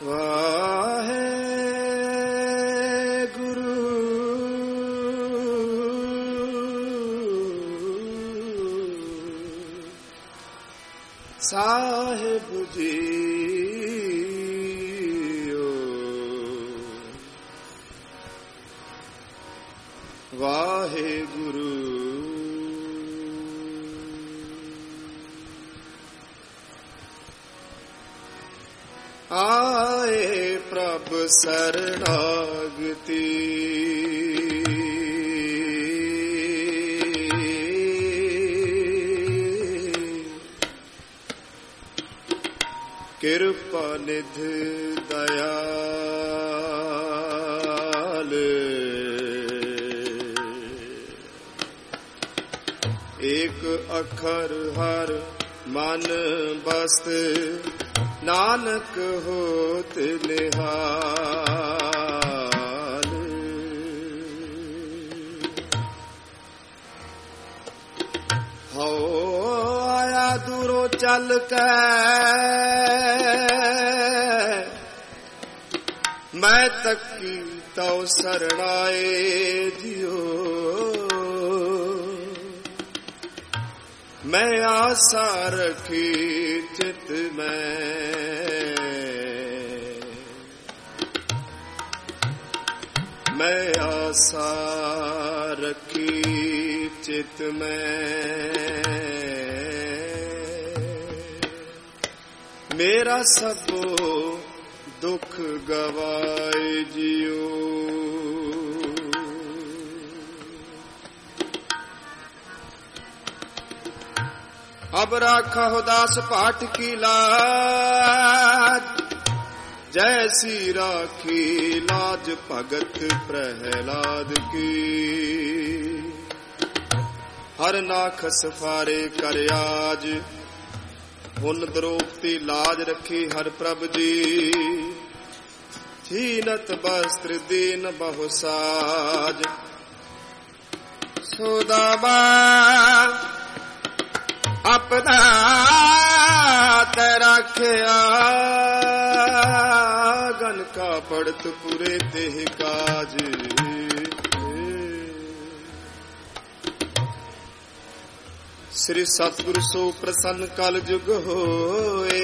वाहे गुरु साहिब जी वाहे गुरु आए प्रभ शरणागति कृपा निधि दयाल एक अखर हर मन बस्त नानक होत निहाल हो आया दूरों चल के मैं तकी तो शरणाए जियो मैं आशा रखी चित में मैं आशा रखी चित में मेरा सब दुख गवाए जियो अब राखा हो दास पाठ की लाज जैसी राखी लाज भगत प्रहलाद की हर नाख सफारे कर आज हुन द्रोपती लाज रखी हर प्रभ जी छीनत वस्त्र दीन बहुसाज सुदामा अपना रखिया गन का पड़त पूरे देह काज श्री सतगुरु सो प्रसन्न कल जुग होए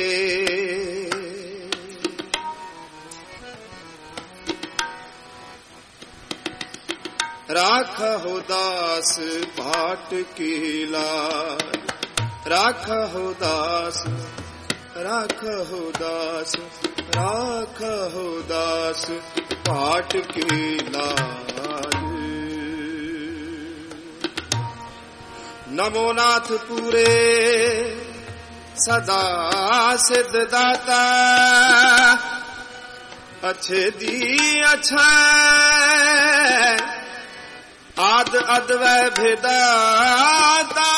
राखा हो दास भाट की लाज राखा हो दास राखा हो दास राखा हो दास पाठ की लाज नमो नाथ पूरे सदा सिद्ध दाता अच्छे दी अच्छा आद अद्वै भेदाता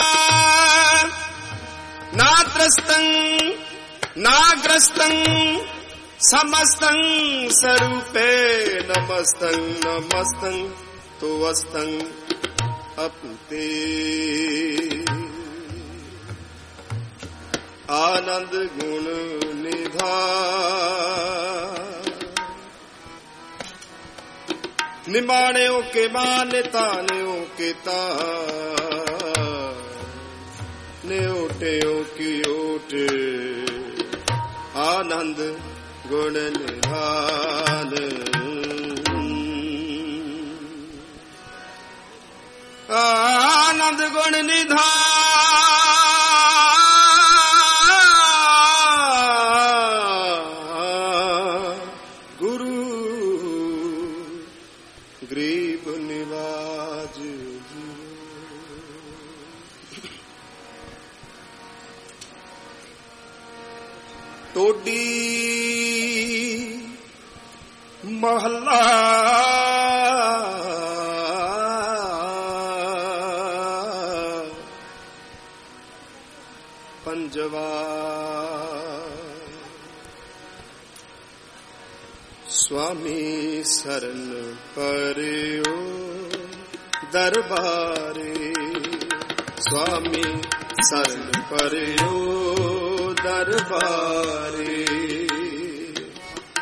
ना त्रस्तं नाग्रस्तं समस्तं स्वरूपे नमस्तं नमस्तं तो वस्तं अपुते आनंद गुण निधान निमाणियों के मान तानियों के तान ओटियों की ओट आनंद गुण निधान आनंद गुण निधान गुरु गरीब निवाज टोडी महला पंजवा स्वामी शरण पर्यो दरबारे स्वामी शरण पर्यो दरबारे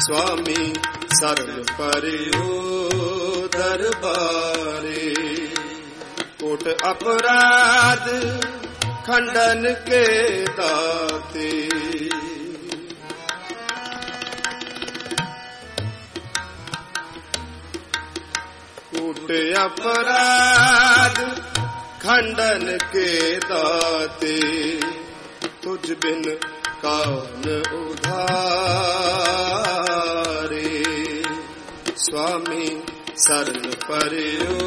स्वामी शरण परियो दरबारे। कोट अपराध खंडन के दाते, कोट अपराध खंडन के दाते। तुझ बिन कौन उधारे, स्वामी शरण परियो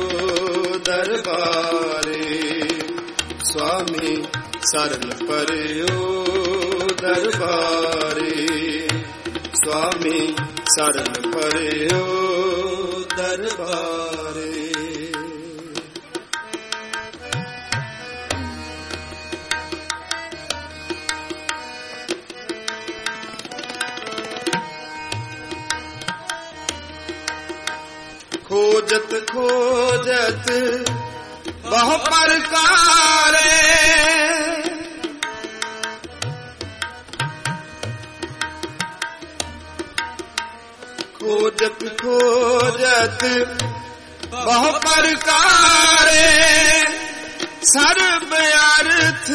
दरबारे। स्वामी शरण परियो दरबारे। स्वामी शरण परियो दरबारे। खोजत खोजत बहु प्रकारे, खोजत खोजत बहु प्रकारे। सर्व अर्थ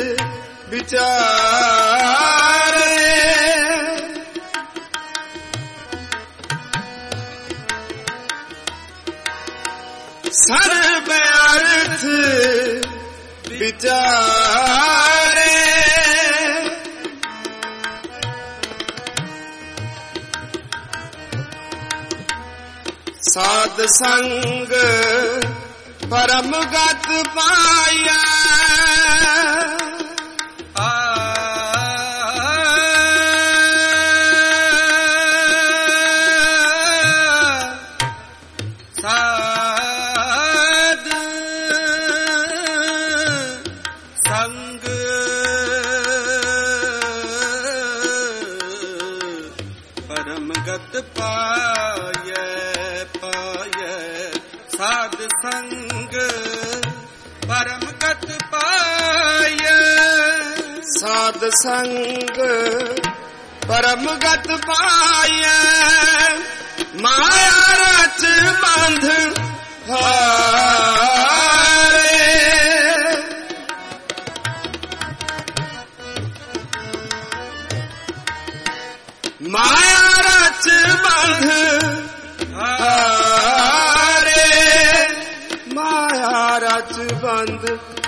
विचारे, सर्व अर्थ विचारे। साध संग परम गत पाया, साध संग परम गत पाय। माया रच बंध हारे, माया रच बंध हारे। माया रच बंध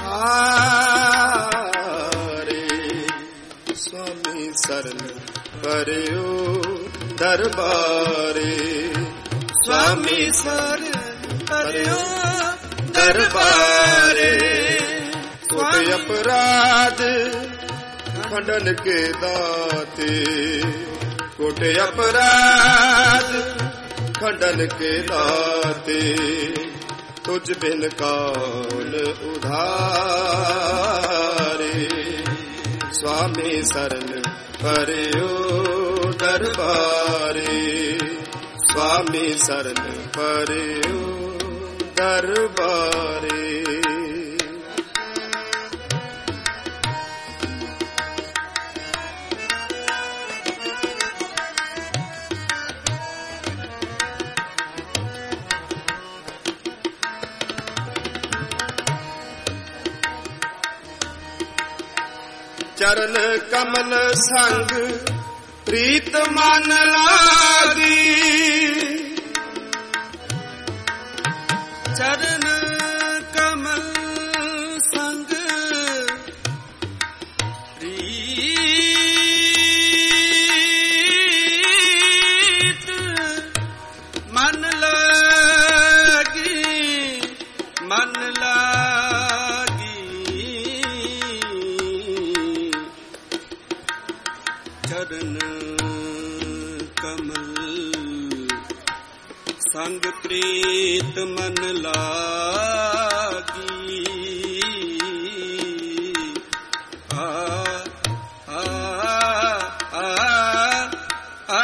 हारे, स्वामी शरण परियो दरबारे। स्वामी शरण परियो दरबारे। कोटि अपराध खंडन के दाते, कोटि अपराध खंडन के दाते। तुझ बिन कौन उधारे, स्वामी शरण परियो दरबारे। स्वामी शरण परियो दरबारे। चरण कमल संग प्रीत मन लागी, चरण कमल संग प्रीत मन लागी, मन लागी। चरण कमल संग प्रीत मन लागी। आ आ आ आ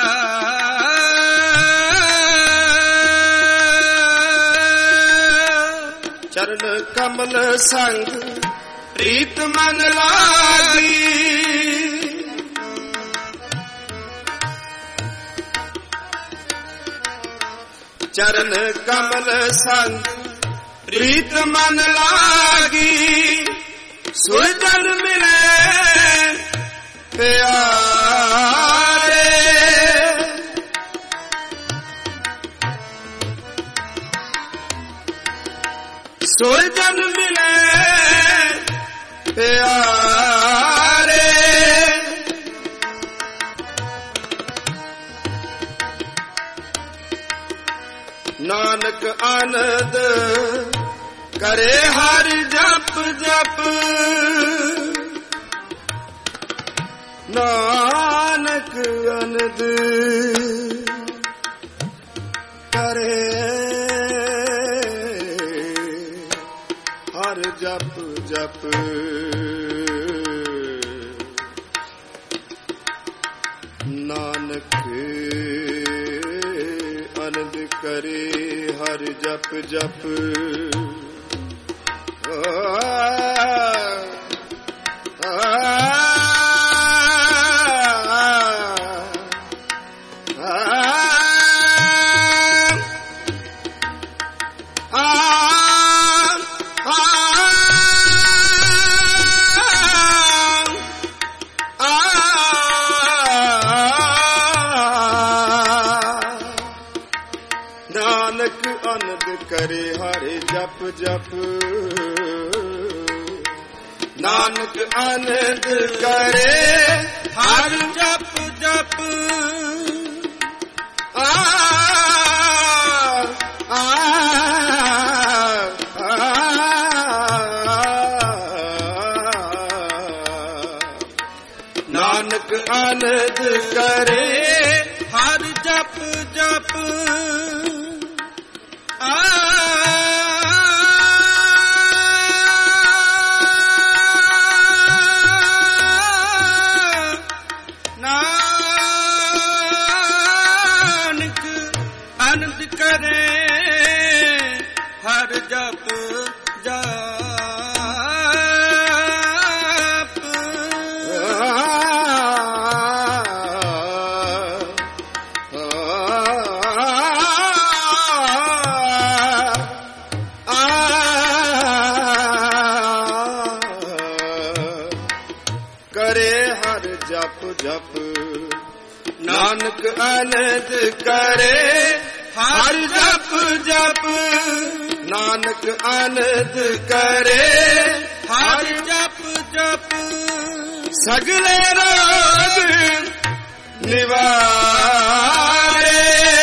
चरण कमल संग प्रीत मन लागी। चरण कमल संग प्रीत मन लागी, सुरजन मिले प्यारे। सुरजन मिले प्यारे, नानक आनंद करे हर जप जप, नानक आनंद करे हर जप जप। नानक आनंद करे हर जप जप। नानक आनंद करे हर जप जप, नानक आनंद करे हर जप जप। नानक आनंद करे हर जप जप। नानक आनंद करे हर जप जप। करे हर जप जप, नानक आनंद करे हर जप जप। नानक आनंद करे हर जप जप। सगले रोग निवारे,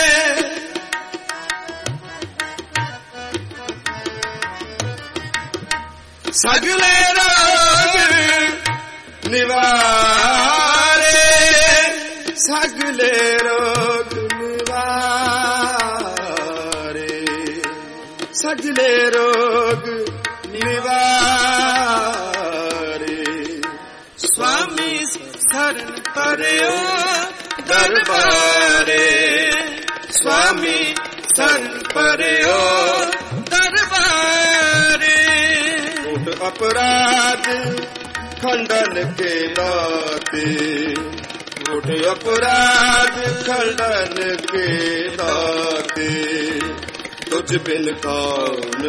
सगले रोग निवारे, सगले रोग निवारे, सगले रोग निवारे। स्वामी शरण पर्यो दरबारे, स्वामी शरण पर्यो दरबारे। कोट अपराध खंडन के दाते, कोट अपराध खंडन के दाते। तुझ बिन कौन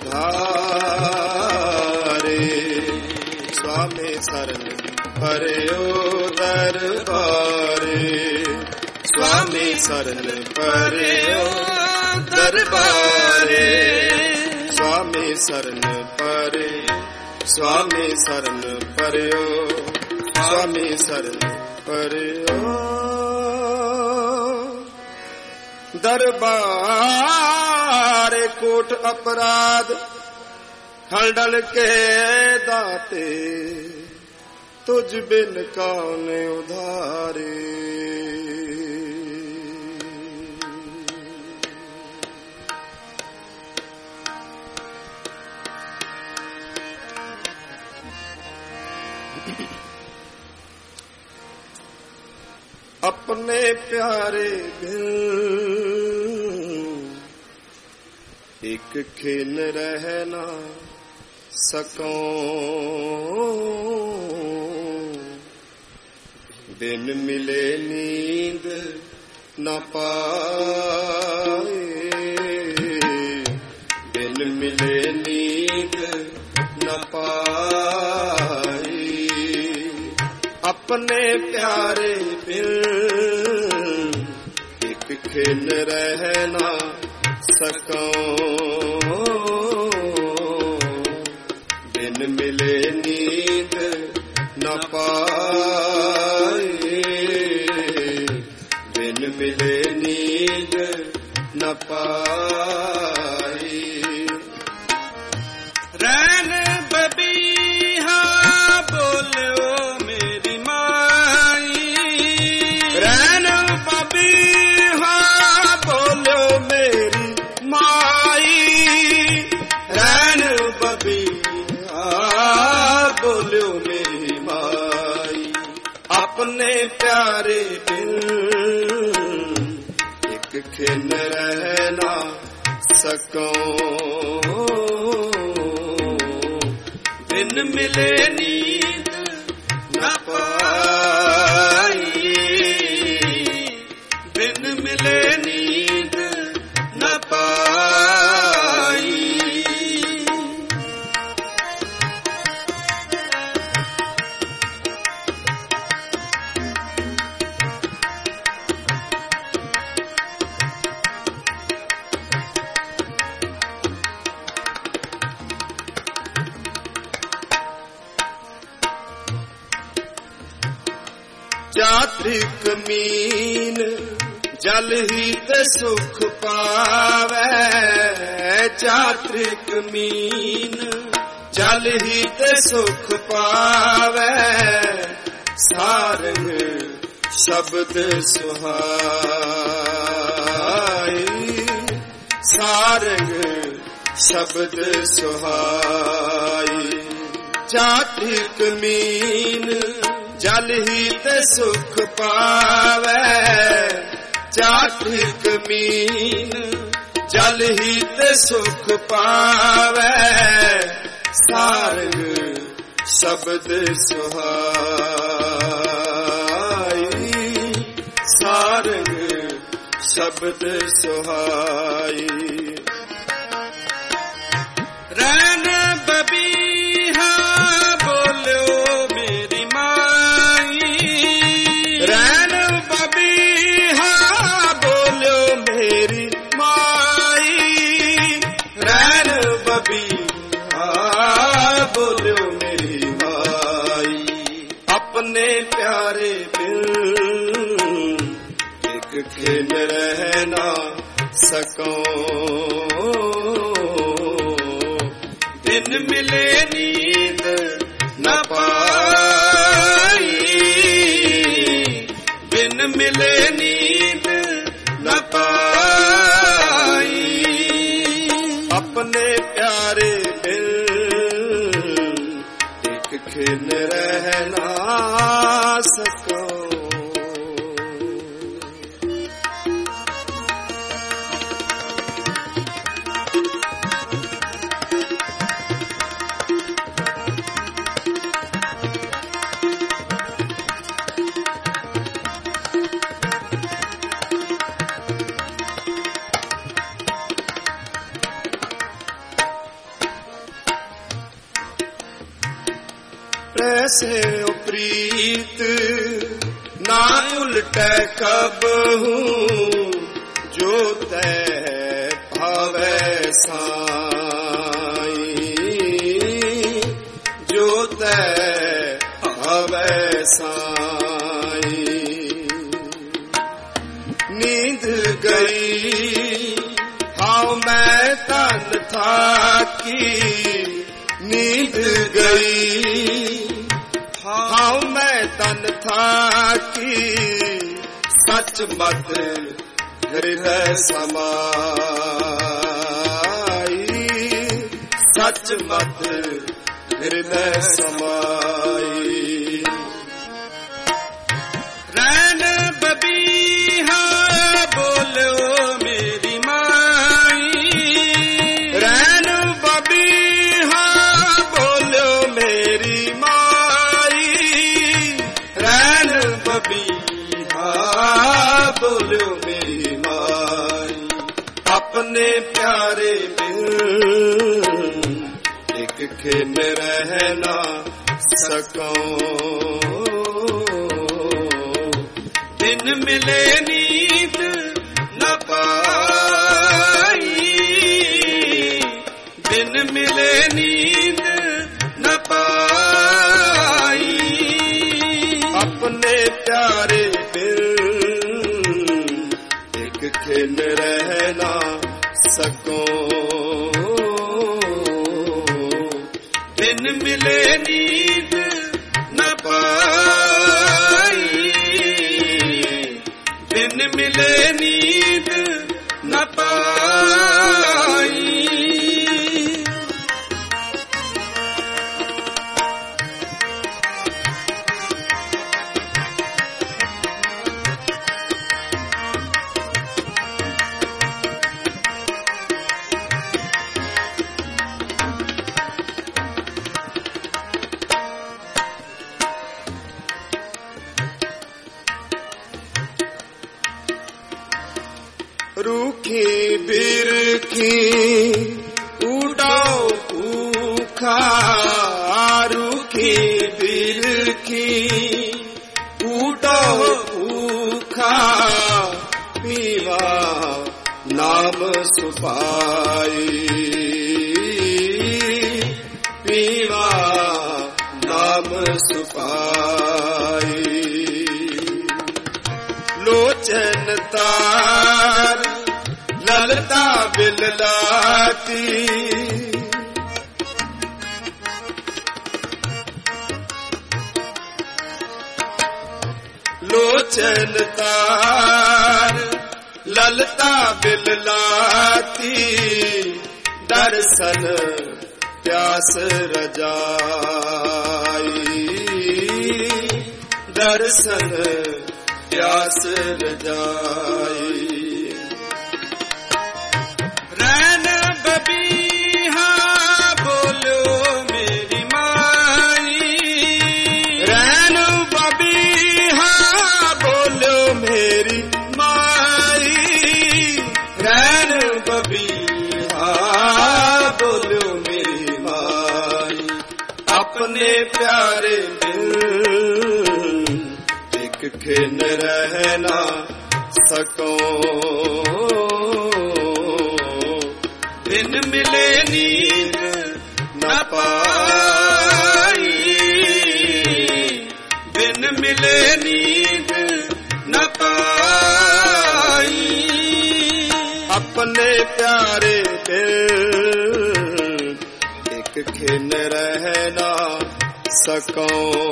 उधारे, स्वामी शरण पर्यो दरबारे। स्वामी शरण पर्यो दरबारे, स्वामी शरण परे, स्वामी शरण पर्यो, स्वामी शरण पर्यो दरबारे। कोट अपराध खंडन के दाते, तुझ बिन कौन उधारे। अपने प्यारे बिन एक खिन रह ना सकों, बिन मिले नींद न पाए। ਮਿਲੇ ਨੀਂਦ ਨ ਪਾਈ। ਆਪਣੇ ਪਿਆਰੇ ਬਿਨ ਇੱਕ ਖਿਨ ਰਹਿ ਨਾ ਸਕਾਂ। ਬਿਨ ਮਿਲੇ ਨੀਂਦ ਨ ਪਾਈ। ਬਿਨ ਮਿਲੇ ਨੀਂਦ ਨ ਪਾਈ। ਰੈਣ ਬਬੀਹਾ ਬੋਲਿਓ ਮੇਰੀ ਮਾਈ। ਰੈਣ ਬਬੀਹਾ ਬੋਲਿਓ ਮੇਰੀ ਮਾਈ। ਰੈਣ ਬਬੀਹਾ ਬੋਲਿਓ ਮੇਰੀ ਮਾਈ। ਆਪਣੇ ਪਿਆਰੇ ਬਿਨ ਇੱਕ ਖਿਨ ਰਹਿ ਨਾ ਸਕਾਂ। ਬਿਨ ਮਿਲੇ ਨੀਂਦ ਨ ਪਾਈ। ਬਿਨ ਮਿਲੇ ਨੀਂਦ ਨ ਪਾਈ। ਚਾਤ੍ਰਿਕ ਮੀਨ ਜਲ ਹੀ ਤੇ ਸੁਖ ਪਾਵੈ। ਚਾਤ੍ਰਿਕ ਮੀਨ ਜਲ ਹੀ ਤੇ ਸੁਖ ਪਾਵੈ। ਸਾਰੰਗ ਸ਼ਬਦ ਸੁਹਾਈ। ਸਾਰੰਗ ਸ਼ਬਦ ਸੁਹਾਈ। ਚਾਤ੍ਰਿਕ ਮੀਨ ਜਲ ਹੀ ਤੇ ਸੁਖ ਪਾਵੈ। ਚਾਤ੍ਰਿਕ ਮੀਨ ਜਲ ਹੀ ਤੇ ਸੁਖ ਪਾਵੈ। ਸਾਰੰਗ ਸ਼ਬਦ ਸੁਹਾਈ। ਸਾਰੰਗ ਸ਼ਬਦ ਸੁਹਾਈ। ਰੈਣ ਬਬੀਹਾ ਬੋਲਿਓ ਮੇਰੀ ਮਾਈ। ਰੈਣ ਬਬੀਹਾ ਬੋਲਿਓ ਮੇਰੀ ਮਾਈ। ਰੈਣ ਬਬੀਹਾ ਬੋਲਿਓ ਮੇਰੀ ਮਾਈ। ਆਪਣੇ ਪਿਆਰੇ ਬਿਨ ਇੱਕ ਖਿਨ ਰਹਿ ਨਾ ਸਕਾਂ। ਬਿਨ ਮਿਲੇ ਨੀਂਦ ਨ ਪਾਈ। ਬਿਨ ਮਿਲੇ ਨੀਂਦ ਨ ਪਾਈ। ਆਪਣੇ ਪਿਆਰੇ ਬਿਨ ਇੱਕ ਖਿਨ ਰਹਿ ਨਾ ਸਕਾਂ। ऐसे प्रीत ना उल्टे कबहू। जो तय भावे साई। जो तय भावे साई। नींद गई हाँ मैं तन थाकी। नींद गई हाँ मैं तन थाकी। सच मत हृदय समाई। सच मत हृदय समाई। रैन बबीहा बोलो मेरी माई। रैन बबीहा बोलो मेरी माई। रैन बबीहा बोलो मेरी माई। अपने ਆਪਣੇ ਪਿਆਰੇ ਬਿਨ ਇੱਕ ਖਿਨ ਰਹਿ ਨਾ ਸਕਉ। ਬਿਨ ਮਿਲੇ ਨੀਂਦ ਨਾ ਪਾਈ, ਬਿਨ ਮਿਲੇ ਨੀਂਦ ਨਾ ਪਾਈ। ਆਪਣੇ ਪਿਆਰੇ ਬਿਨ ਇੱਕ ਖਿਨ ਰਹਿ ਨਾ ਸਕੋ। ਬਿਨ ਮਿਲੇ ਨੀਂਦ ਨਾ ਪਾਈ, ਬਿਨ ਮਿਲੇ ਨੀਂਦ ਨਾ ਪਾਈ। रूखी बिरखी उड़ाओ भूखा, रूखी बिरखी उड़ाओ भूखा। पीवा नाम सुपाई, पीवा नाम सुपाई। लोचन तार ललता बिललाती, लोचन तार ललता बिललाती। दर्शन प्यास रजाई, दर्शन प्यास रजाई। रैन बबीहा बोलो मेरी माई, रैन बबीहा बोलो मेरी माई, रैन बबीहा बोलो मेरी माई। अपने प्यारे बिन एक खिन रह ना सको। बिन मिले नींद न पाई, बिन मिले नींद न पाई। अपने प्यारे बिन एक खिन रह ना सको।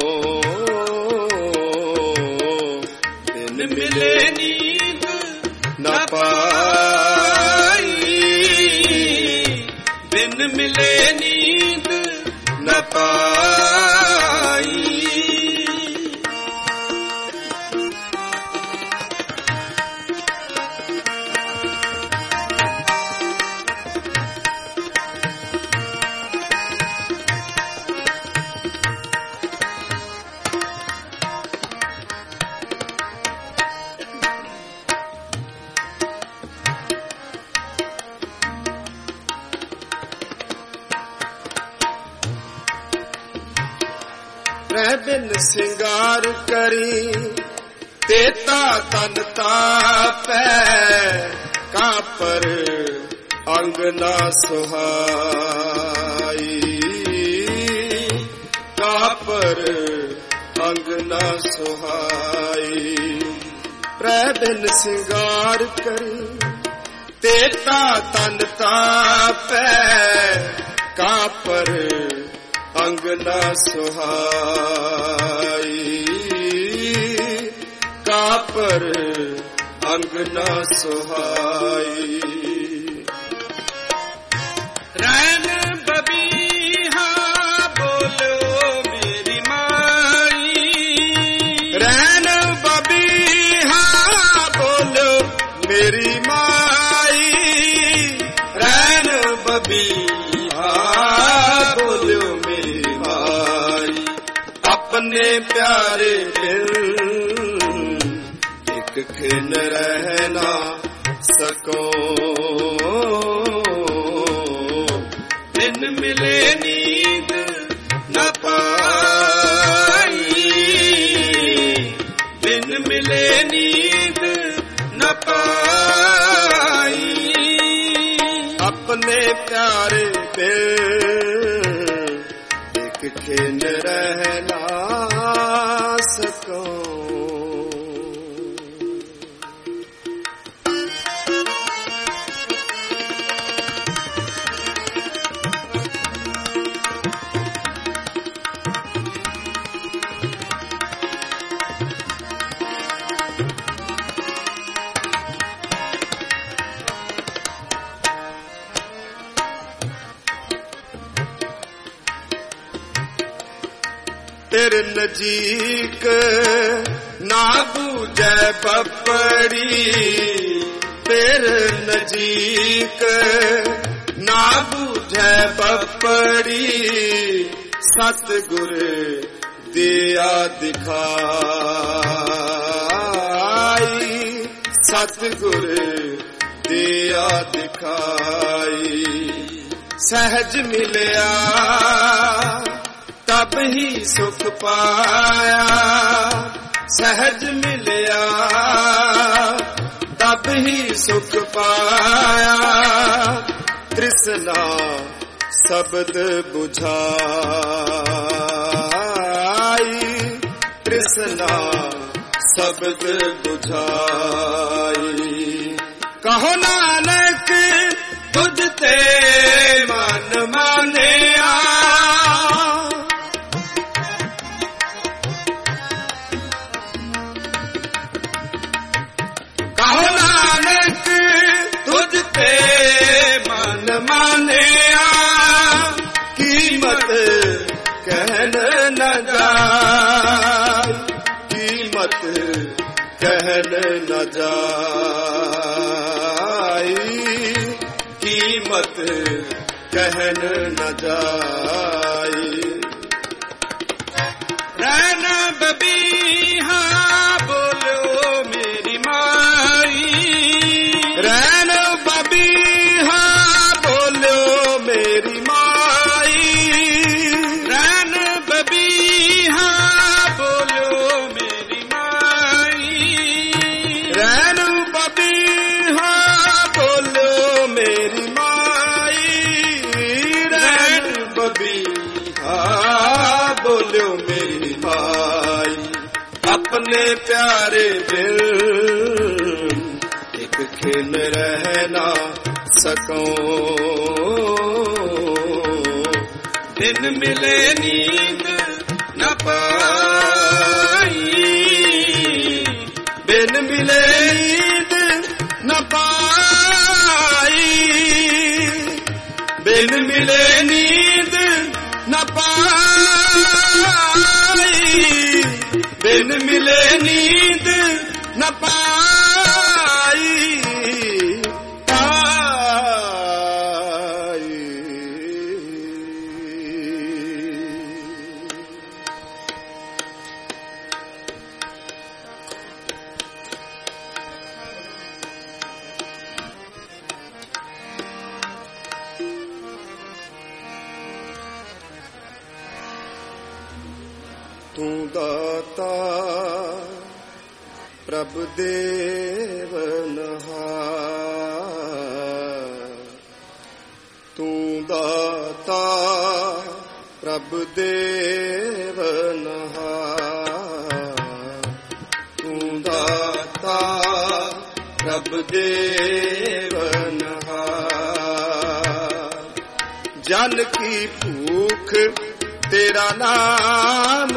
बिन मिले नींद न पाई, बिन मिले नींद न पाई। बिन सिंगार करी तेता तन तापै। कापर अंग ना सुहाई, कापर अंग ना सुहाई। बिन सिंगार करी तेता तन तापै। कापर अंग ना सुहाई, कापर अंग ना सुहाई। रैन बबीहा बोलो मेरी माई, रैन बबीहा बोलो मेरी माई, रैन बबीहा बोलो मेरी माई। अपने प्यारे बिन एक खिन रहना ਸਕੋ। ਬਿਨ ਮਿਲੇ ਨੀਂਦ ਨਾ ਪਾਈ, ਬਿਨ ਮਿਲੇ ਨੀਂਦ ਨਾ ਪਾਈ। ਆਪਣੇ ਪਿਆਰੇ ਤੇ ਇੱਕ ਖਿੰਨ ਰਹਿ ਨਾ ਸਕੋ। ਤੇਰੇ ਨਜ਼ੀਕ ਨਾ ਬੂਝੈ ਪਪੜੀ, ਤੇਰੇ ਨਜ਼ੀਕ ਨਾ ਬੂਝੈ ਪਪੜੀ। ਸਤਿਗੁਰ ਦਿਆ ਦਿਖਾਈ, ਸਤਿਗੁਰ ਦਿਆ ਦਿਖਾਈ। ਸਹਿਜ ਮਿਲਿਆ ਤਬ ਹੀ ਸੁਖ ਪਾਇਆ, ਸਹਿਜ ਮਿਲਿਆ ਤਬ ਹੀ ਸੁਖ ਪਾਇਆ। ਤ੍ਰਿਸ਼ਨਾ ਸ਼ਬਦ ਬੁਝਾਈ, ਤ੍ਰਿਸ਼ਨਾ ਸ਼ਬਦ ਬੁਝਾਈ। ਕਹੋ ਨਾਨਕ ਤੁਝ ਤੇ ਮਨ ਮਾਨਿਆ, ਕਹੋ ਨਾਨਕ ਤੁਝ ਤੇ ਮਨ ਮਾਨਿਆ। ਕੀਮਤ ਕਹਿਣ ਨ ਜਾਏ, ਕੀਮਤ ਕਹਿਣ ਨ ਜਾਏ, ਕੀਮਤ ਕਹਿਣ ਨ ਜਾਏ। ਰਹਿਣ ਬਬੀਹਾ ਬੋਲੋ ਮੇਰੀ ਮਾਈ, ਰਹਿਣ ਬਬੀਹਾ ਬੋਲੋ ਮੇਰੀ ਮਾਈ। ਰਹਿਣ ਬਬੀਹਾ ਬੋਲੋ ਮੇਰੀ ਮਾਈ, ਰਹਿਣ ਬਬੀਹਾ ਬੋਲੋ ਮੇਰੀ ਮਾਈ। ਰਹਿਣ ਬਬੀਹਾ ਬੋਲੋ ਮੇਰੀ ਮਾਈ। ਆਪਣੇ ਪਿਆਰੇ ਬਿਨ ਇੱਕ ਖਿੰਨ ਰਹਿ ਨਾ ਸਕੋ। ਬਿਨ ਮਿਲੇ ਨੀਂਦ ਨਾ ਪਾਈ, ਬਿਨ ਮਿਲੇ ਨੀਂਦ ਨਾ ਪਾਈ, ਬਿਨ ਮਿਲੇ ਨੀਂਦ ਨਾ ਪਾਈ, ਬਿਨ ਮਿਲੇ ਨੀਂਦ ਨਾ ਪਾਈ। ਤੂੰ ਦਾਤਾ ਪ੍ਰਭ ਦੇਵਨਹਾਰ, ਤੂੰ ਦਾਤਾ ਪ੍ਰਭ ਦੇਵਨਹਾਰ, ਤੂੰ ਦਾਤਾ ਪ੍ਰਭ ਦੇਵਨਹਾਰ। ਜਨ ਕੀ ਭੂਖ ਤੇਰਾ ਨਾਮ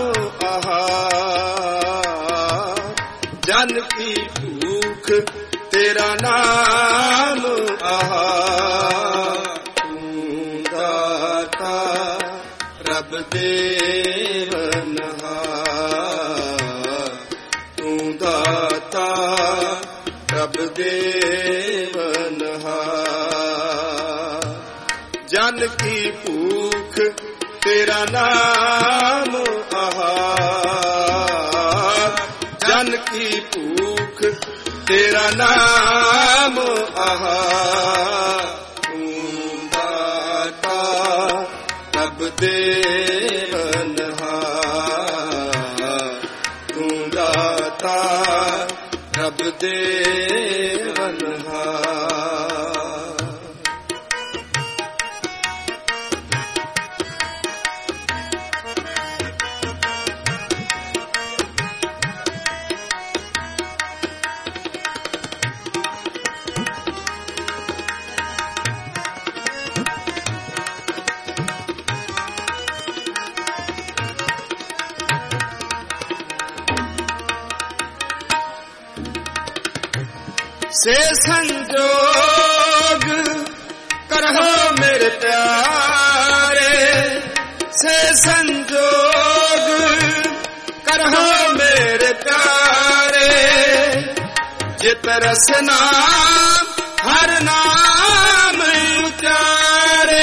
ਆਹਾਰ, ਜਨ ਕੀ ਭੂਖ ਤੇਰਾ ਨਾਮ ਆਹਾਰ। ਤੂੰ ਦਾਤਾ ਰੱਬ ਦੇਵਨਹਾਰ, ਤੂੰ ਦਾਤਾ ਰੱਬ ਦੇਵਨਹਾਰ। ਜਨ ਕੀ ਭੂਖ ਤੇਰਾ ਨਾਮ ਆਹਾਰ, ਜਨ ਕੀ ਭੂਖ ਤੇਰਾ ਨਾਮ ਨਾਮ ਆਹਾ ਤੂੰ ਦਾਤਾ ਪ੍ਰਭ ਦੇਵਨਹਾਰ ਤੂੰ ਦਾਤਾ ਪ੍ਰਭ ਦੇਵਨਹਾਰ। ਸੇ ਸੰਜੋਗ ਕਰਹੁ ਮੇਰੇ ਪਿਆਰੇ ਸੇ ਸੰਜੋਗ ਕਰਹੁ ਮੇਰੇ ਪਿਆਰੇ ਜਿਤ ਰਸਨਾ ਹਰ ਨਾਮ ਉਚਾਰੇ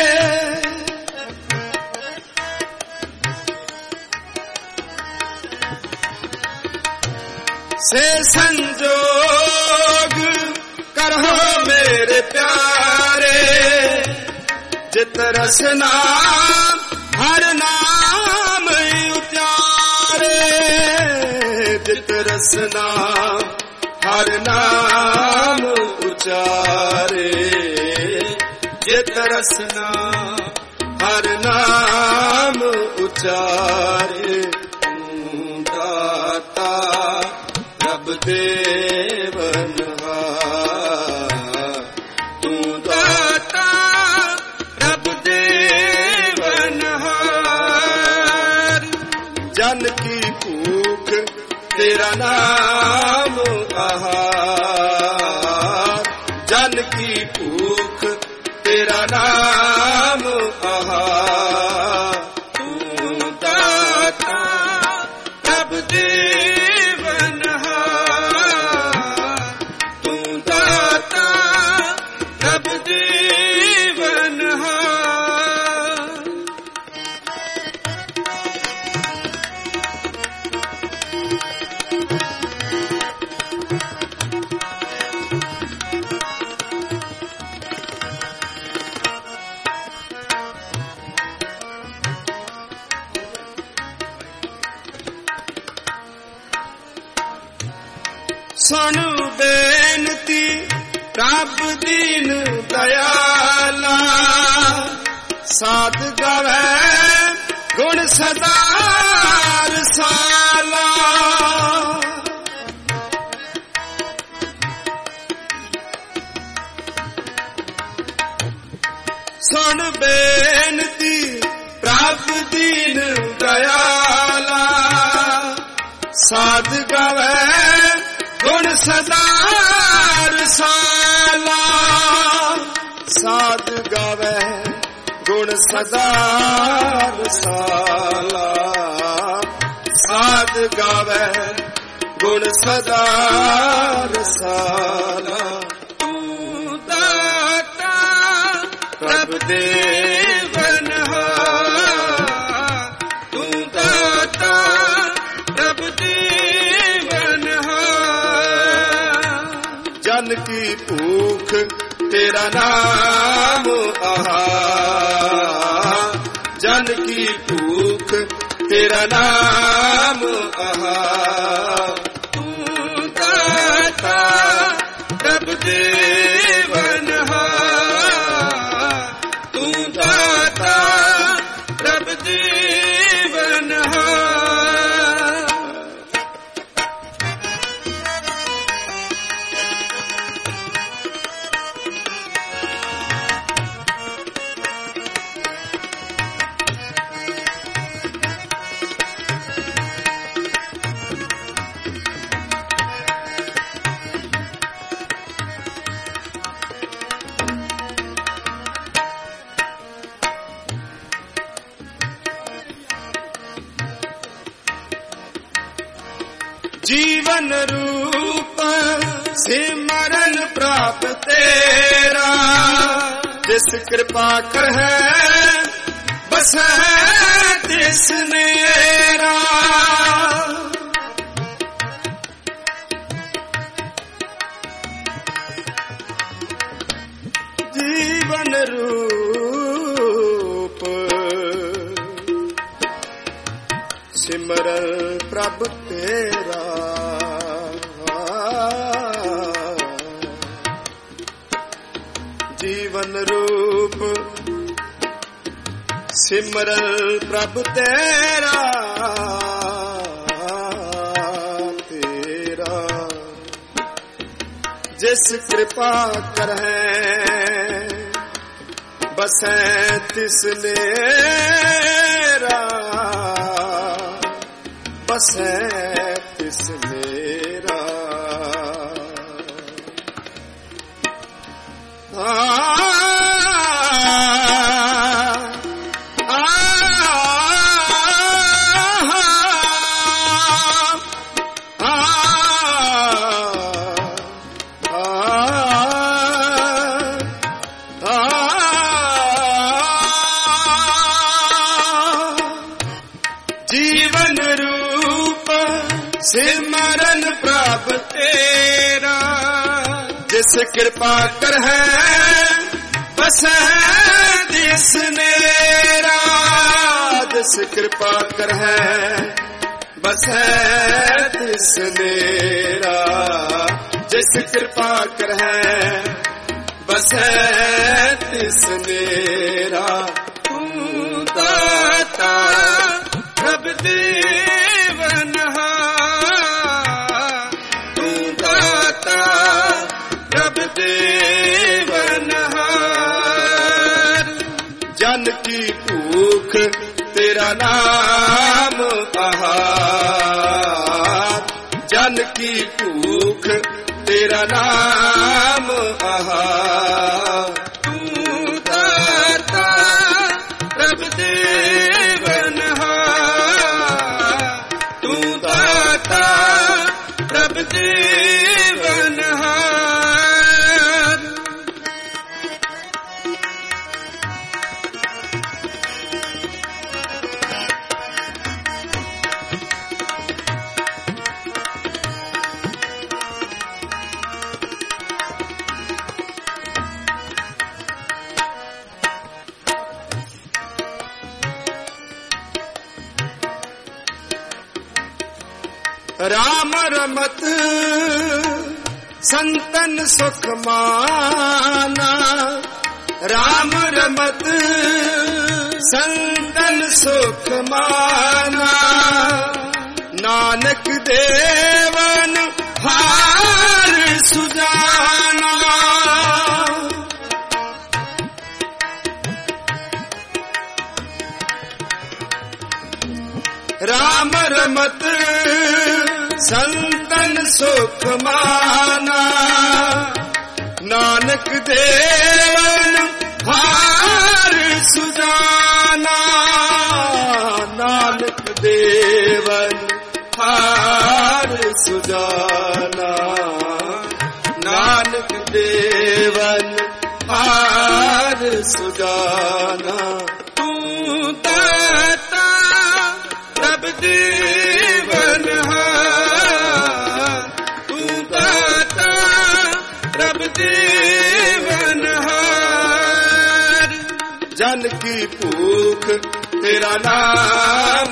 ਸੇ ਸੰਜੋਗ ਕਰਹੁ ਮੇਰੇ ਪਿਆਰੇ ਜਿਤ ਰਸਨਾ ਹਰ ਨਾਮ ਉਚਾਰੇ ਜਿਤ ਰਸਨਾ ਹਰ ਨਾਮ ਉਚਾਰੇ ਜਿਤ ਰਸਨਾ ਹਰ ਨਾਮ ਉਚਾਰੇ ਤੂੰ ਦਾਤਾ ਪ੍ਰਭ ਦੇਵਨਹਾਰ ਤੂੰ ਦਾਤਾ ਪ੍ਰਭ ਦੇਵਨਹਾਰ। ਜਨ ਕੀ ਭੂਖ ਤੇਰਾ ਨਾਮ ਆਹਾਰ ਜਨ ਕੀ ਭੂਖ ਤੇਰਾ ਨਾਮ ਆਹਾਰ ਤੂੰ ਦਾਤਾ ਪ੍ਰਭ ਸੁਣ ਬੇਨਤੀ ਰੱਬ ਦੀਨ ਦਇਆਲਾ ਸਾਧ ਗਾਵੇ ਗੁਣ ਸਦਾ ਰਸਾਲਾ ਸੁਣ ਬੇਨਤੀ ਰੱਬ ਦੀਨ ਦਇਆਲਾ ਸਾਧ ਗਾਵੇ ਗੁਣ ਸਦਾ ਰਸਾਲਾ ਸਾਧ ਗਾਵੇ ਗੁਣ ਸਦਾ ਰਸਾਲਾ ਸਾਧ ਗਾਵੇ ਗੁਣ ਸਦਾ ਰਸਾਲਾ ਤੂੰ ਦਾਤਾ ਪ੍ਰਭ ਦੇਵਨਹਾਰ ਤੂੰ ਦਾਤਾ ਪ੍ਰਭ ਜਨ ਕੀ ਭੂਖ ਤੇਰਾ ਨਾਮ ਆਹਾਰ ਜਨ ਕੀ ਭੂਖ ਤੇਰਾ ਨਾਮ ਆਹਾਰ ਤੂੰ ਦਾਤਾ ਪ੍ਰਭ ਦੇਵਨਹਾਰ ਤੂੰ ਦਾਤਾ ਪ੍ਰਭ ਦੇਵਨਹਾਰ। जीवन रूप सिमरन प्राप्त तेरा जिस कृपा कर है बस है तिस मेरा जीवन रूप सिमरन प्रभु तेरा। जीवन रूप सिमरन प्रभु तेरा, तेरा जिस कृपा करहे बसै तिस मेरा, बसै तिस मेरा। जीवन रूप सिमरन प्रभु तेरा, जिस कृपा कर है बसै तिस मेरा, जिस कृपा कर है बसै तिस मेरा, जिस कृपा कर है बसै तिस मेरा। तू दाता प्रभु देवनहार, तू दाता प्रभु देवनहार। जन की भूख तेरा नाम आहार, जन की भूख तेरा नाम आहार। तू दाता प्रभु देवनहार, तू दाता प्रभु देवनहार। राम रमत संतन सुख माना, राम रमत संतन सुख माना। नानक देवन हार सुजाना, राम रमत संतन सुख माना। नानक देवन हार सुजाना, नानक देवन हार सुजाना, नानक देवन हार सुजाना। तू दाता प्रभु देवनहार, तू दाता प्रभु देवनहार। जन की भूख तेरा नाम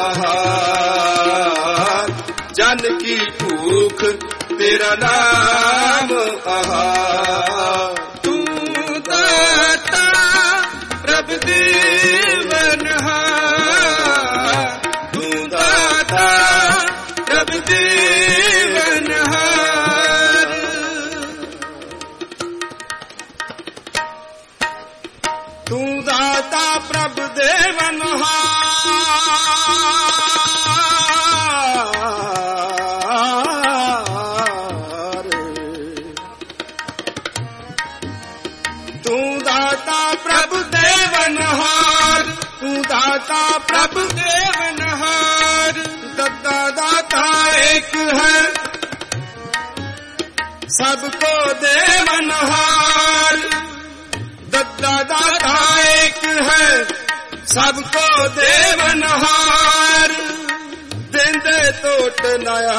आहार, जन की भूख तेरा नाम आहार। तू दाता प्रभु देवनहार, तू दाता प्रभु देवनहार। तू दाता प्रभु देवनहार, तू दाता प्रभु देवनहार, तू दाता प्रभु देवनहार। दत्ता दाता एक है सबको देवनहार, दत्ता दाता एक है सबको देवनहार। देंदे तोट नया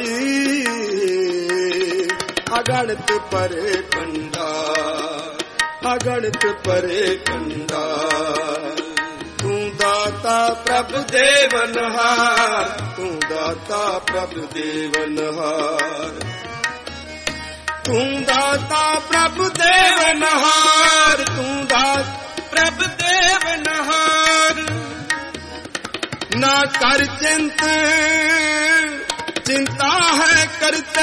वही अगणित परे भंडार, ਅਗਣਿਤ ਪਰੇ ਭੰਡਾਰ। ਤੂੰ ਦਾਤਾ ਪ੍ਰਭ ਦੇਵਨਹਾਰ, ਤੂੰ ਦਾਤਾ ਪ੍ਰਭ ਦੇਵਨਹਾਰ। ਤੂੰ ਦਾਤਾ ਪ੍ਰਭ ਦੇਵਨਹਾਰ, ਤੂੰ ਦਾਤਾ ਪ੍ਰਭ ਦੇਵਨਹਾਰ। ਨਾ ਕਰ ਚਿੰਤ चिंता है करते,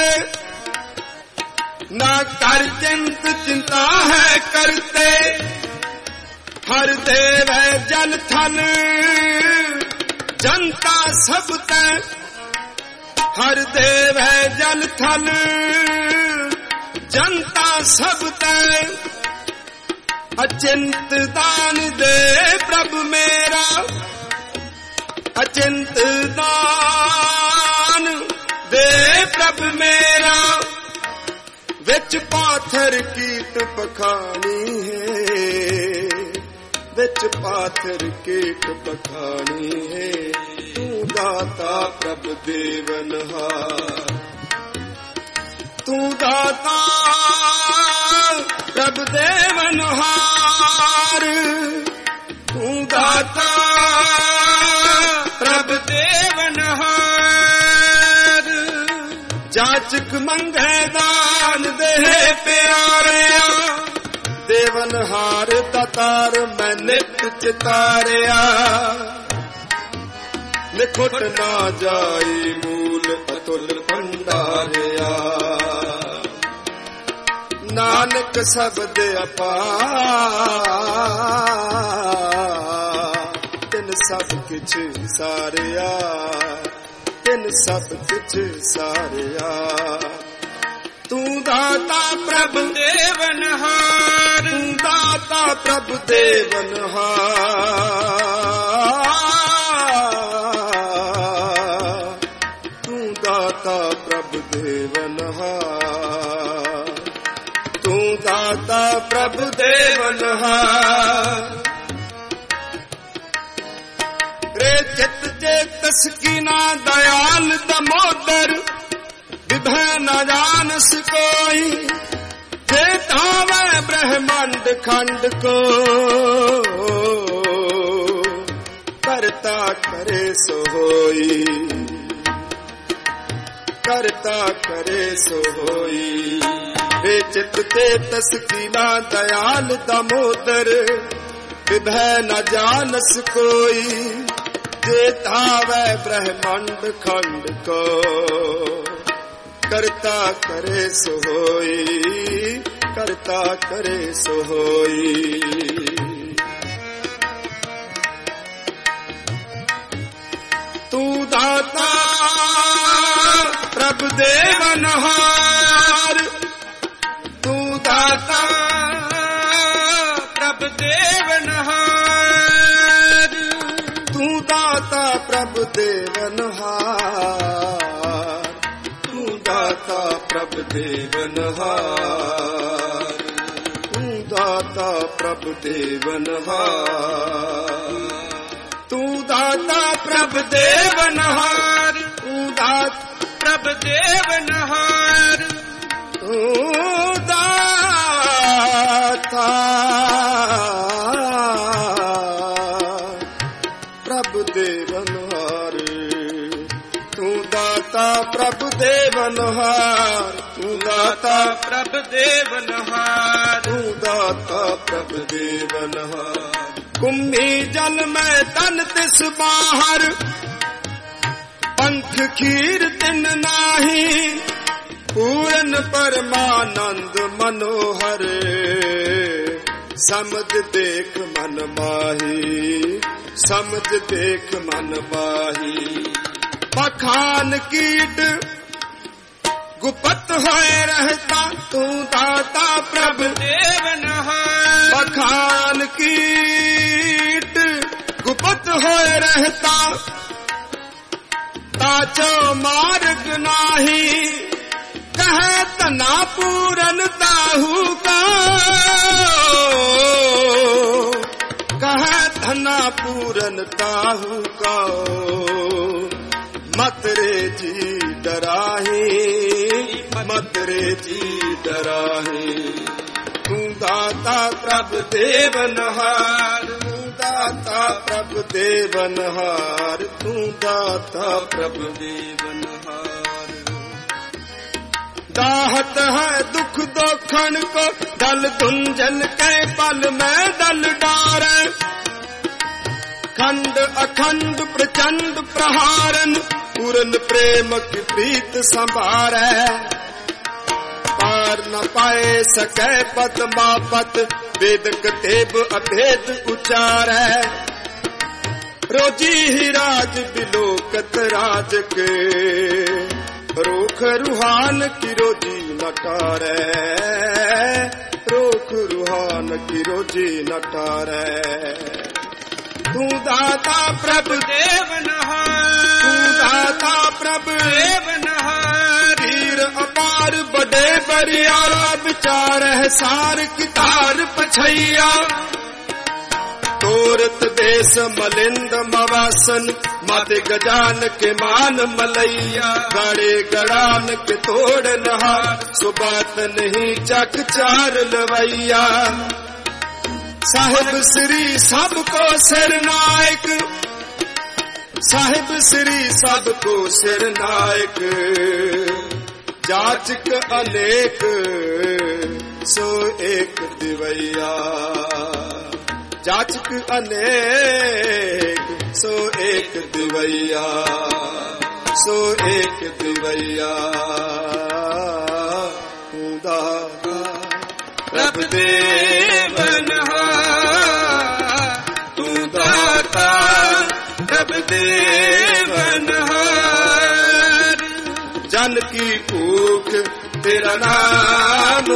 ना कर चिंत चिंता है करते। हर देव है जल थन जनता सब ते, हर देव है जल थन जनता सब ते। अचिंत दान दे प्रभु मेरा, अचिंत दान दे प्रभ मेरा। विच पाथर कीट पखानी है, विच पाथर कीट पखानी है। तू दाता प्रभ देवनहार, तू दाता प्रभ देवनहार। तू दाता प्रभ देवनहार। जाचक मंगे दान दे प्यारिया, देवनहार दातार मैं नित चितारिया। निखुट ना जाई मूल अतुल भंडारिया, नानक शब्द अपार। तिन सब किछ सारिया, तिन सब किछ सारिया। तू दाता प्रभ देवनहार, तू दाता प्रभ देवनहार। तू दाता प्रभ देवनहार, तू दाता प्रभ देवनहार। रे चित चेतस कीना दयाल दमोदर, विभय न जानस कोई। जेतावे ब्रह्मांड खंड को, करता करे सो होई, करता करे सो होई। रे चित चेतस कीना दयाल दमोदर, विभय न जानस कोई। जेतावे ब्रह्मांड खंड को, करता करे सो होई, करता करे सो होई। तू दाता प्रभ देवनहार, तू दाता प्रभ देवनहार। तू दाता प्रभ देवनहार, तू दाता प्रभ देवनहार। तू दाता प्रभ देवनहार, तू दाता प्रभ देवनहार। तू दाता प्रभ देवनहार, तू दाता प्रभ देवनहार। तू दाता प्रभ देवनहार, तू दाता प्रभ देवनहार। तू दाता प्रभ देवनहार। कुम्भी जल में तन तिस बाहर, पंख खीर तिन नाही। पूरन परमानंद मनोहर, समझ देख मन माही, समझ देख मन माही। पखान कीट गुपत होए रहता, तू दाता प्रभ देवनहार। पखान कीट गुपत होए रहता, ताचो मार्ग नाही। कहे तना पूरन ताहू का, कहे धना पूरन ताहू का। मत रे जी डराही, मत रे जी डराही। तू दाता प्रभु देवनहार, तू दाता प्रभु देवनहार, तू दाता प्रभु देवनहार। दाहत है दुख दोखन को दल दुंजन के पल में दल डारे, खंड अखंड प्रचंड प्रहारन पूर्ण प्रेम की प्रीत संभारे। पार न पाए सके पद्मापत वेद कतेब अभेद उचारे। रोजी ही राज बिलोकत राज के रोख रूहान की रोजी न टारे, रोख रूहान की रोजी न टारे। तू दाता प्रभु देवनहार, तू दाता प्रभु देवनहार। वीर अपार बड़े बरियाला विचार है सार की तार पछैया। तोरत देश मलिंद मवासन माते गजान के मान मलैया। गड़े गड़ान के तोड़ नहार सुबात नहीं चक चार लवैया। साहिब श्री सबको सिर नायक, साहिब श्री सबको सिर नायक। जाचक अनेक सो एक दिवैया, जाचक अनेक सो एक दिवैया, सो एक दिवैया। प्रभु देवनहार, तू दाता प्रभु देवनहार। जन की भूख तेरा नाम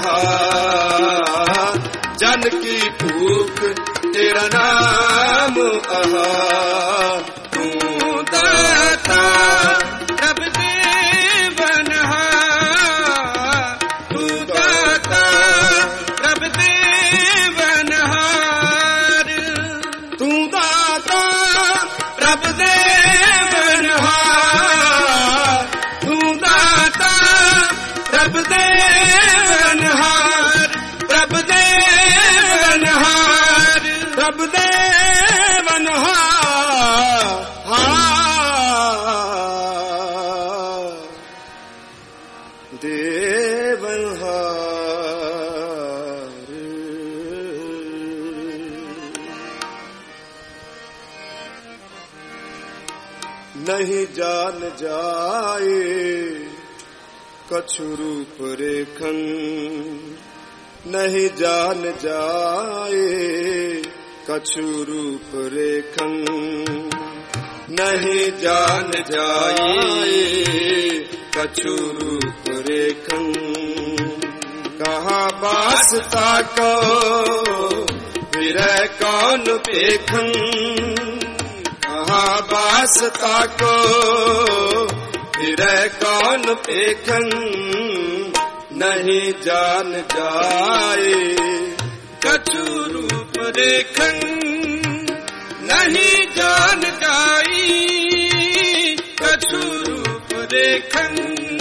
आहा, जन की भूख तेरा नाम आहा। तू दाता प्रभु देवनहार, तू दाता प्रभु देवनहार। तू दाता प्रभु देवनहार, तू दाता प्रभु देवनहार, प्रभु देवनहार, प्रभु देवनहार। नहीं जान जाए कछु रूप रेखन, नहीं जान जाए कछु रूप रेखन। नहीं जान जाए कछु रूप रेखन। कहाँ वास्ता को विरह कौन पेखन, कहाँ वास्ता को विरह कौन पेखन। नहीं जान जाए कछु रूप रेखन, नहीं जान जाई कछु रूप रेखन।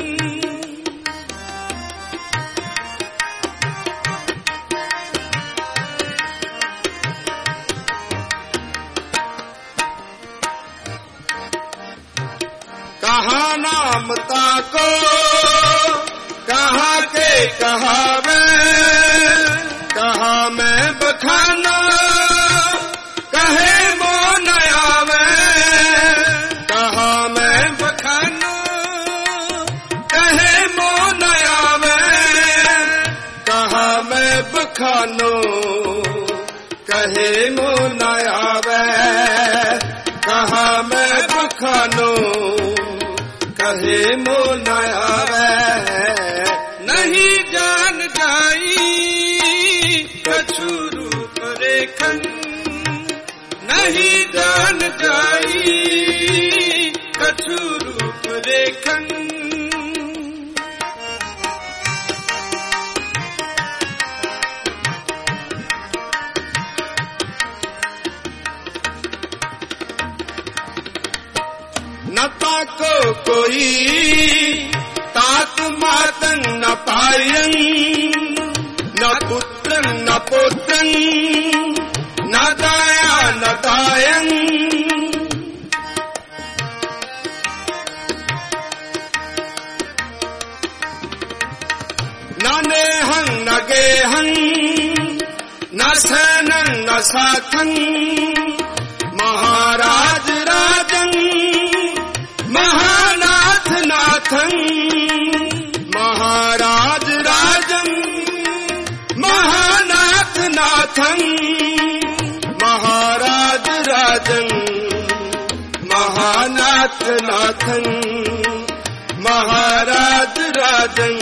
कहाँ नाम ताको कहाँ के कहावे, कहाँ मैं बखाना कहे मोन आवे। कहाँ मैं बखानो कहे मोन आवे, कहाँ मैं बखानो कहे मोन आवे। कहाँ मैं बखानो कहे मोन आवे। नहीं जान जाई कछु रूप रेखन, नहीं जान जाई कछु रूप रेखन। न ताको कोई तात मातन न पायन, न पुत्र न पुत्रं न दया न दायं न नेहं न गेहं न सैनं न साथं महाराज राजं महानाथ नाथं महाराज राजं महानाथ नाथं महाराज राजं महानाथ नाथं महाराज राजं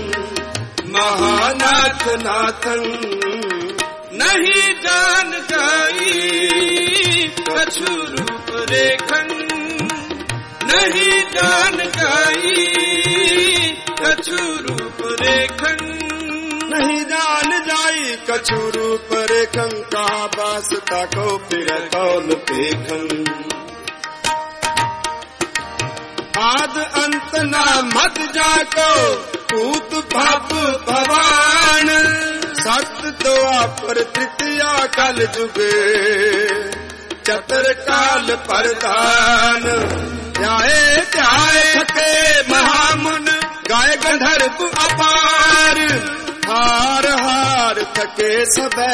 महानाथ नाथं नहीं जान जाई कछु रूप रेखन नहीं जान जाई कछु रूप रेखन नहीं जान जाई कछु रूप रेखन कहा वास्ता को फिर कौन देखन आद अंत ना मत जाको पूत भव भवान सत्य तो पर तृतीया कल जुगे चतर काल प्रधान ध्याए ध्याए थके महामुन गाय गंधर्व अपार हार हार थके सबे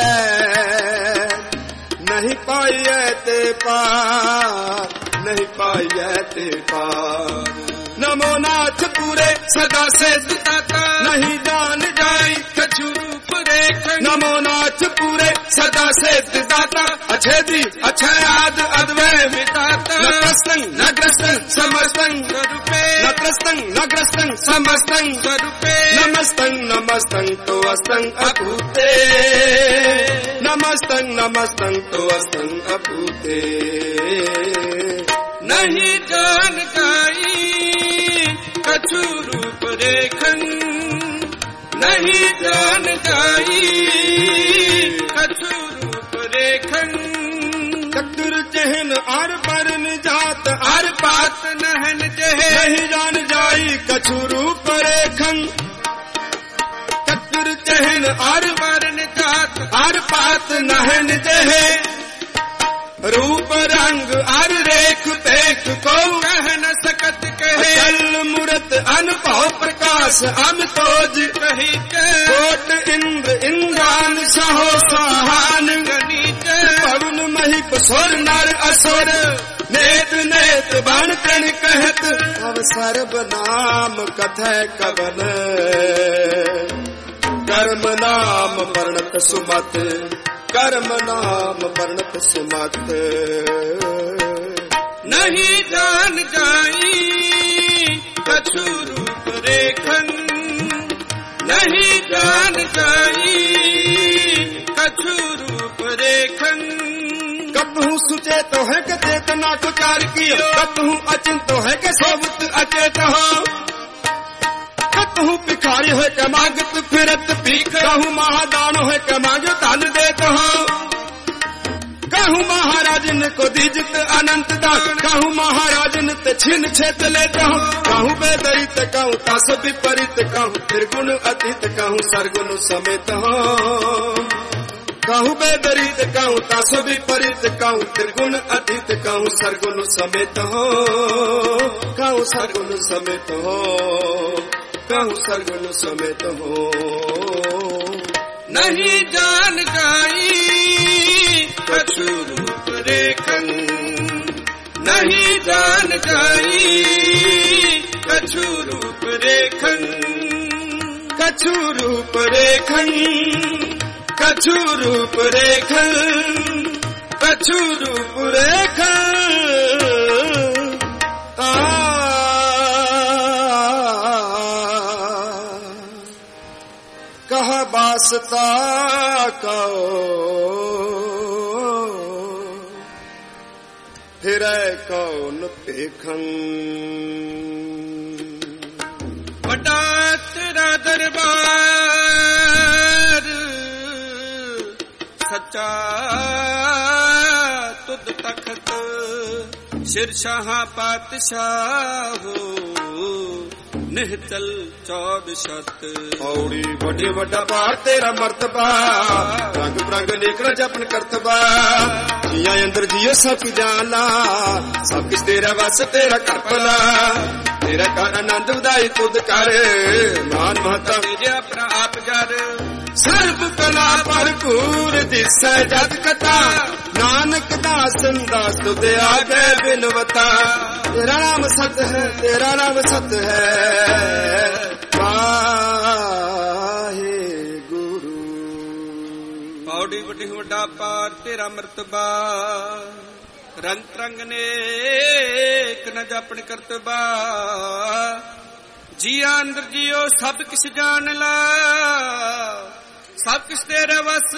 नहीं पाइए ते पार नहीं पाइए ते पार नमो नाथ पूरे सदा से दाता नहीं जान जाई कछु रूप रेखन नमो नाथ पूरे सदा से दाता अछेदी अक्षयाद अद्वय विदाता न त्रस्तं न ग्रस्तं समस्तं स्वरूपे न त्रस्तं न ग्रस्तं समस्तं स्वरूपे नमस्तं नमस्तं तो अस्तं अभूते नमस्तं नमस्तं तो अस्तं अभूते नहीं जान जाई कछु रूप रेखन नहीं जान जाई कछु रूप रेखन चतुर चहन आर बरन जात आर पात नहन जहे नहीं जान जाई कछु रूप रेखन चतुर चहन आर बरन जात आर पात नहन जहे रूप रंग आर रेख देख को कह न सकत कहे चल मूरत अनुभव प्रकाश अमितोज कही के कोट इंद्र इंद्रान सहो सहान गणित पवन महिप सुर नर असुर नेत नेत बन तन कहत अवसर बनाम कथय कवन कर्म नाम वर्णत सुमत कर्म नाम वर्णत सुमत नहीं जान जाई कछु रूप रेखन नहीं जान जाई कछु रूप रेखन कबहू सुचेत तो है कि चेतना को चार कियो कबहू अचिंत तो है कि सोबत अचेत हो कबहू भिखारी हो के मांगत फिरत भीख कहूँ महादान हो के मांगो दान देत हो कहूँ महाराजन को दीजित अनंत दान कहूँ महाराजन ते छीन छेत लेते हो कहूँ बेदरित कहूँ तास विपरीत कहूँ त्रिगुण अतीत कहूँ सरगुण समेत हो कहूँ बेदरित कहूँ तास विपरीत कहूँ त्रिगुण अतीत कहूँ सरगुण समेत हो कहूँ सरगुण समेत हो कहूँ सरगुण समेत हो नहीं जान जाई कछु रूप रेखन नहीं जान जाई कछु रूप रेखन कछु रूप रेखन कछु रूप रेखन कछु रूप रेखन कह वास्ता कहो फिर कौन देखन बड़ा तेरा दरबार सच्चा तुद तखत शिरशाह पातशाह हो ਨਿਹਚਲ 14 ਔੜੀ ਵੱਡੀ ਵੱਡਾ ਭਾਰ ਤੇਰਾ ਮਰਤਬਾ, ਰੰਗ ਬਰੰਗ ਨਿਕਲ ਜਪਨ ਕਰਤਬਾ। ਜੀਆਂ ਅੰਦਰ ਜੀਓ ਸਭ ਜਾਣਾ, ਸਭ ਕਿਸ ਤੇਰਾ ਵਸ ਤੇਰਾ ਘਰ ਭਲਾ। ਤੇਰਾ ਘਰ ਆਨੰਦ ਵਧਾਈ ਤੁਧ ਕਰ, ਮਾਨ ਮਹਤਾ ਜੇ ਆਪਣਾ ਆਪ ਜਰ। ਸਰਬ ਕਲਾ ਭਰਪੂਰ ਦਿਸੈ ਜਦ ਕਥਾ, ਨਾਨਕ ਦਾਸ ਸੰਦਾਸ ਤੁਧ ਆਗੇ ਬਿਨਵਤਾ। ਤੇਰਾ ਨਾਮ ਸਤ ਹੈ, ਤੇਰਾ ਨਾਮ ਸਤ ਹੈ, ਵਾਹਿਗੁਰੂ। ਪੌੜੀ ਵੱਡੀ ਵੱਡਾ ਪਾਰ ਤੇਰਾ ਮਰਤਬਾ, ਰੰਗ ਤਰੰਗ ਨੇਕ ਨ ਜਾਪਣ ਕਰਤਬਾ। ਜੀਆਂ ਅੰਦਰ ਜੀਓ ਸਭ ਕਿਸ ਜਾਣ ਲਾ, ਸਭ ਕਿਸ ਤੇਰਾ ਵਸ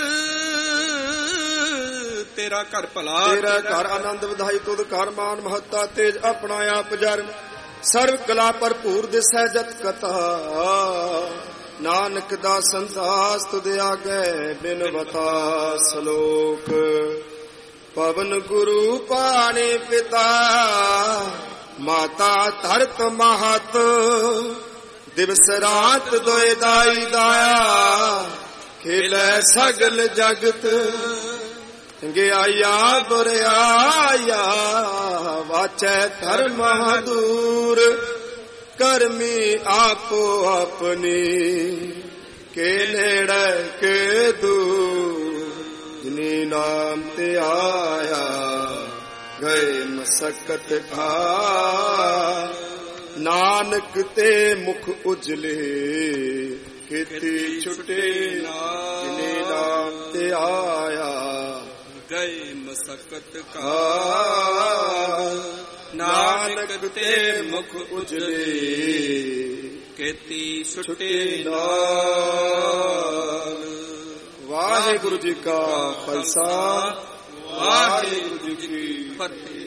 ਤੇਰਾ ਘਰ ਭਲਾ। ਤੇਰਾ ਘਰ ਆਨੰਦ ਵਧਾਈ ਤੁਧ ਕਰ, ਮਾਨ ਮਹੱਤਾ ਤੇਜ ਆਪਣਾ ਆਪ ਜਰ। ਸਰਵ ਕਲਾ ਭਰਪੂਰ ਦਿਸੈ ਜਤ ਕਥਾ, ਨਾਨਕ ਦਾ ਸੰਸਾਸ ਤੁਧ ਆਗੇ ਬਿਨਵਤਾ। ਸ਼ਲੋਕ ਪਵਨ ਗੁਰੂ ਪਾਣੀ ਪਿਤਾ, ਮਾਤਾ ਧਰਤ ਮਹਤ। ਦਿਵਸ ਰਾਤ ਦੋਇ ਦਾਈ ਦਾਇਆ, ਖੇਲੇ ਸਗਲ ਜਗਤ। ਚੰਗਿਆਈਆ ਬੁਰਿਆਇਆ, ਵਾਚੈ ਧਰਮ ਦੂਰ। ਕਰਮੀ ਆਪੋ ਆਪਣੀ, ਕੇ ਨੇੜੇ ਕੇ ਦੂਰ। ਜਿਨੀ ਨਾਮ ਤੇ ਆਇਆ, ਗਏ ਮਸਕਤ ਆ। ਨਾਨਕ ਤੇ ਮੁਖ ਉਜਲੇ, ਕੀਤੀ ਛੁਟੇ ਜਿਨੇ ਨਾਮ ਤੇ ਆਇਆ, ਗਏ ਮਸਕਤ ਕਾ। ਨਾਨਕ ਤੇ ਮੁਖ ਉਜਲੇ, ਕੀਤੀ ਛੁਟੇ ਨਾਮ। ਵਾਹਿਗੁਰੂ ਜੀ ਕਾ ਖਾਲਸਾ, ਵਾਹਿਗੁਰੂ ਜੀ ਕੀ ਫਤਿਹ।